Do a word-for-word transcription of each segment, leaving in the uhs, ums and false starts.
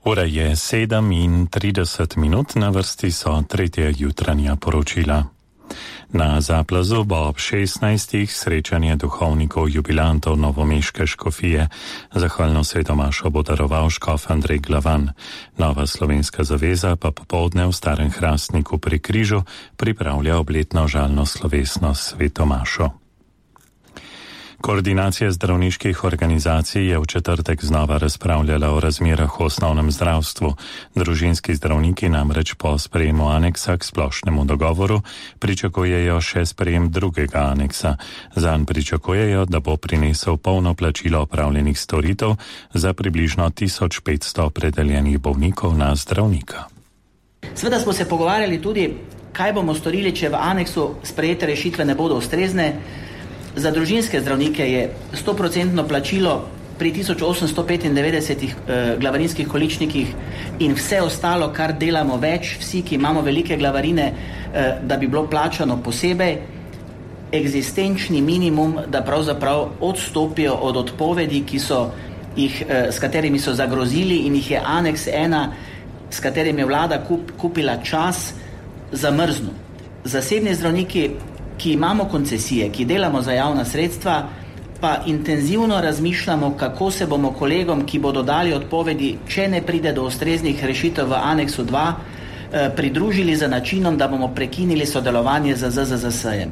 Ura je sedem in trideset minut, na vrsti so tretja jutranja poročila. Na Zaplazu bo ob šestnajstih srečanje duhovnikov jubilantov novomeške škofije. Zahvalno svetomašo bo daroval škof Andrej Glavan. Nova slovenska zaveza pa popoldne v Starem Hrastniku pri Križu pripravlja obletno žalno slovesnost svetomašo. Koordinacija zdravniških organizacij je v četrtek znova razpravljala o razmerah v osnovnem zdravstvu. Družinski zdravniki namreč po sprejemu aneksa k splošnemu dogovoru pričakujejo še sprejem drugega aneksa. Zanj pričakujejo, da bo prinesel polno plačilo opravljenih storitev za približno tisoč petsto opredeljenih bolnikov na zdravnika. Sveda smo se pogovarjali tudi, kaj bomo storili, če v aneksu sprejete rešitve ne bodo ustrezne. Za družinske zdravnike je sto procentno plačilo pri tisoč osemsto petindevetdesetih eh, glavarinskih količnikih in vse ostalo, kar delamo več, vsi, ki imamo velike glavarine, eh, da bi bilo plačano posebej, eksistenčni minimum, da pravzaprav odstopijo od odpovedi, ki so jih, eh, s katerimi so zagrozili in jih je aneks ena, s katerim je vlada kup, kupila čas, zamrznil. Zasebni zdravniki, ki imamo koncesije, ki delamo za javna sredstva, pa intenzivno razmišljamo, kako se bomo kolegom, ki bodo dali odpovedi, če ne pride do ustreznih rešitev v aneksu dva, pridružili za načinom, da bomo prekinili sodelovanje z Z Z Z S-jem.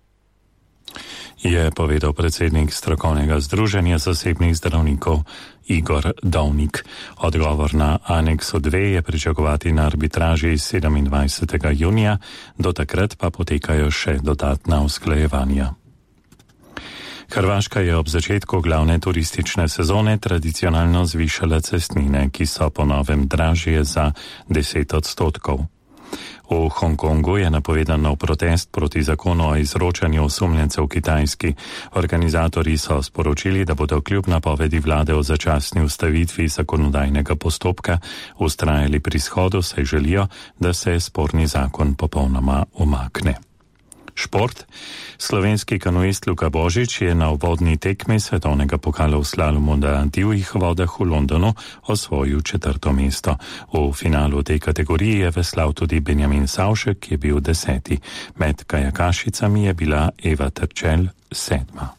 Je povedal predsednik strokovnega združenja zasebnih zdravnikov Igor Dovnik. Odgovor na aneksu dve je pričakovati na arbitraži sedemindvajsetega junija, do takrat pa potekajo še dodatna usklajevanja. Hrvaška je ob začetku glavne turistične sezone tradicionalno zvišala cestnine, ki so po novem dražje za deset odstotkov. V Hongkongu je napovedan nov protest proti zakonu o izročanju osumljencev Kitajski. Organizatorji so sporočili, da bodo kljub napovedi vlade o začasni ustavitvi zakonodajnega postopka vztrajali pri shodu, saj želijo, da se sporni zakon popolnoma umakne. Šport. Slovenski kanuist Luka Božič je na uvodni tekmi svetovnega pokala v slalomu na divjih vodah v Londonu osvojil četrto mesto. V finalu tej kategoriji je veslal tudi Benjamin Savšek, ki je bil deseti. Med kajakašicami je bila Eva Terčelj sedma.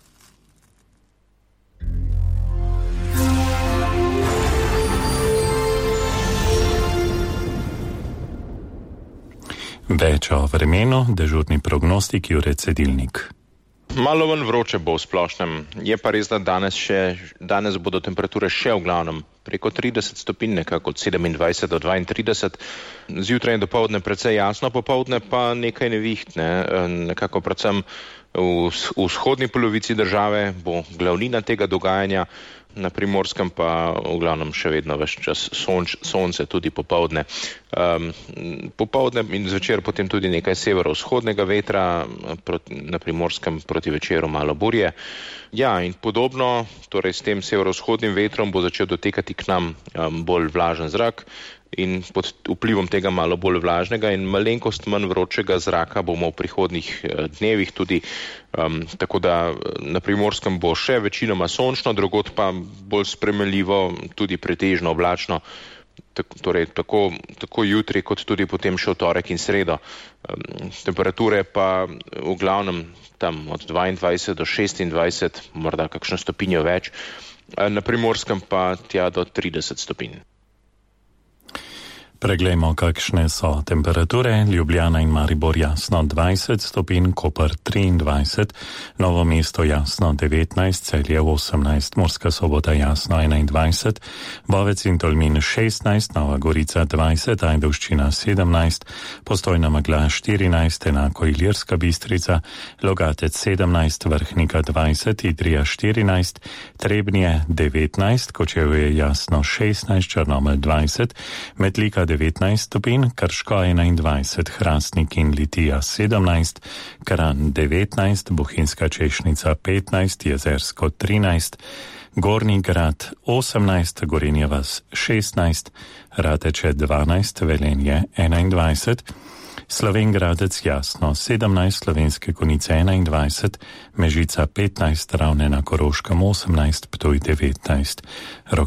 Več o vremenu, dežurni prognostiki Jure Cedilnik. Malo manj vroče bo v splošnem, je pa res, da danes, še, danes bodo temperature še v glavnem preko trideset stopinj, nekako od sedemindvajset do dvaintrideset. Zjutraj in dopoldne precej jasno, popoldne pa nekaj neviht, ne? Nekako predvsem v vzhodni polovici države bo glavnina tega dogajanja, na Primorskem pa v glavnem še vedno ves čas sonč, sonce tudi popoldne. Um, popoldne in zvečer potem tudi nekaj severovzhodnega vetra, proti, na Primorskem proti večeru malo burje. Ja, in podobno, torej s tem severovzhodnim vetrom bo začel dotekati k nam um, bolj vlažen zrak in pod vplivom tega malo bolj vlažnega in malenkost manj vročega zraka bomo v prihodnjih dnevih tudi, um, tako da na Primorskem bo še večinoma sončno, drugod pa bolj spremenljivo, tudi pretežno oblačno, tako, torej tako, tako jutri kot tudi potem še v torek in sredo. Um, temperature pa v glavnem tam od dvaindvajset do šestindvajset, morda kakšno stopinjo več, na Primorskem pa tja do trideset stopinj. Preglejmo, kakšne so temperature. Ljubljana in Maribor jasno dvajset stopinj, Koper triindvajset, Novo mesto jasno devetnajst, Celje osemnajst, Murska Sobota jasno enaindvajset, Bovec in Tolmin šestnajst, Nova Gorica dvajset, Ajdovščina sedemnajst, Postojna megla štirinajst, enako Ilirska Bistrica, Logatec sedemnajst, Vrhnika dvajset, Idrija štirinajst, Trebnje devetnajst, Kočevje jasno šestnajst, Črnomelj dvajset, Metlika devetnajst stopinj, Krško enaindvajset, Hrastnik in Litija sedemnajst, Kranj devetnajst, Bohinjska Češnica petnajst, Jezersko trinajst, Gornji Grad osemnajst, Gorenja vas šestnajst, Rateče dvanajst, Velenje enaindvajset, Slovenj Gradec jasno sedemnajst, Slovenske Konjice enaindvajset, Mežica petnajst, Ravne na Koroškem osemnajst, Ptuj devetnajst.